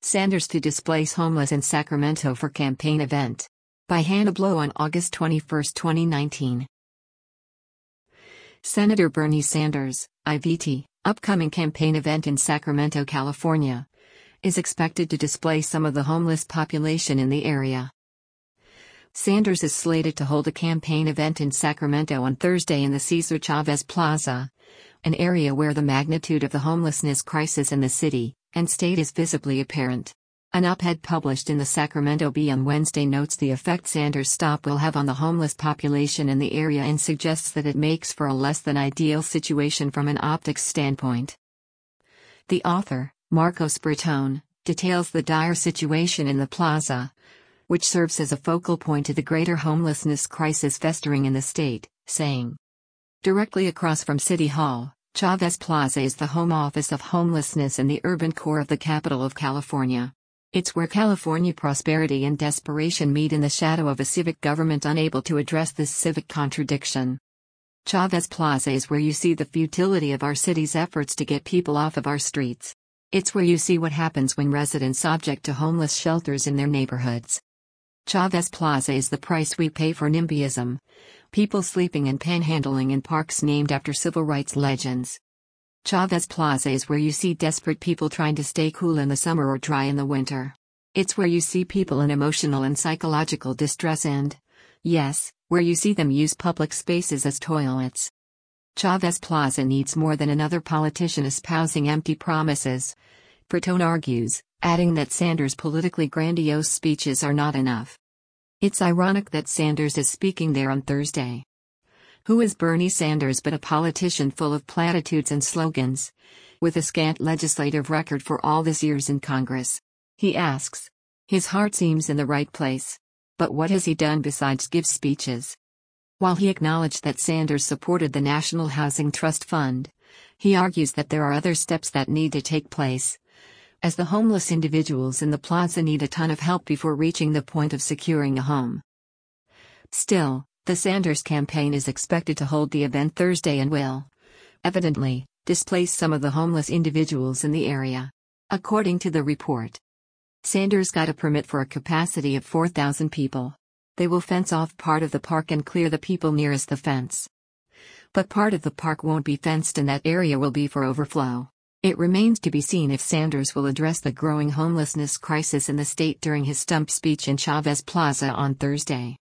Sanders to displace homeless in Sacramento for campaign event. By Hannah Blow on August 21, 2019. Senator Bernie Sanders, IVT, upcoming campaign event in Sacramento, California, is expected to displace some of the homeless population in the area. Sanders is slated to hold a campaign event in Sacramento on Thursday in the Cesar Chavez Plaza, an area where the magnitude of the homelessness crisis in the city and state is visibly apparent. An op-ed published in the Sacramento Bee on Wednesday notes the effect Sanders' stop will have on the homeless population in the area and suggests that it makes for a less than ideal situation from an optics standpoint. The author, Marcos Bertone, details the dire situation in the plaza, which serves as a focal point to the greater homelessness crisis festering in the state, saying, "Directly across from City Hall, Chavez Plaza is the home office of homelessness in the urban core of the capital of California. It's where California prosperity and desperation meet in the shadow of a civic government unable to address this civic contradiction. Chavez Plaza is where you see the futility of our city's efforts to get people off of our streets. It's where you see what happens when residents subject to homeless shelters in their neighborhoods. Chavez Plaza is the price we pay for NIMBYism, people sleeping and panhandling in parks named after civil rights legends. Chavez Plaza is where you see desperate people trying to stay cool in the summer or dry in the winter. It's where you see people in emotional and psychological distress and, yes, where you see them use public spaces as toilets. Chavez Plaza needs more than another politician espousing empty promises," Bertone argues, adding that Sanders' politically grandiose speeches are not enough. It's ironic that Sanders is speaking there on Thursday. Who is Bernie Sanders but a politician full of platitudes and slogans, with a scant legislative record for all his years in Congress? He asks. His heart seems in the right place. But what has he done besides give speeches? While he acknowledged that Sanders supported the National Housing Trust Fund, he argues that there are other steps that need to take place, as the homeless individuals in the plaza need a ton of help before reaching the point of securing a home. Still, the Sanders campaign is expected to hold the event Thursday and will, evidently, displace some of the homeless individuals in the area. According to the report, Sanders got a permit for a capacity of 4,000 people. They will fence off part of the park and clear the people nearest the fence. But part of the park won't be fenced and that area will be for overflow. It remains to be seen if Sanders will address the growing homelessness crisis in the state during his stump speech in Chavez Plaza on Thursday.